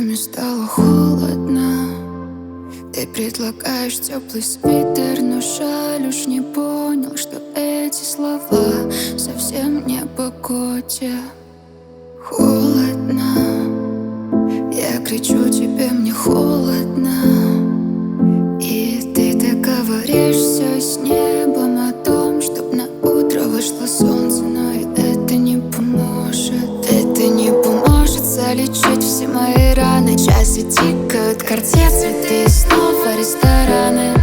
Ночами стало холодно. Ты предлагаешь теплый свитер, но жаль, уж не понял, что эти слова совсем не о погоде. Холодно, я кричу тебе, мне холодно. И ты так говоришь все с небом о том, чтоб на утро вышло солнце, но и это не поможет. Это не поможет залечить все мои раны. Часы тикают, карте цветы и снова рестораны.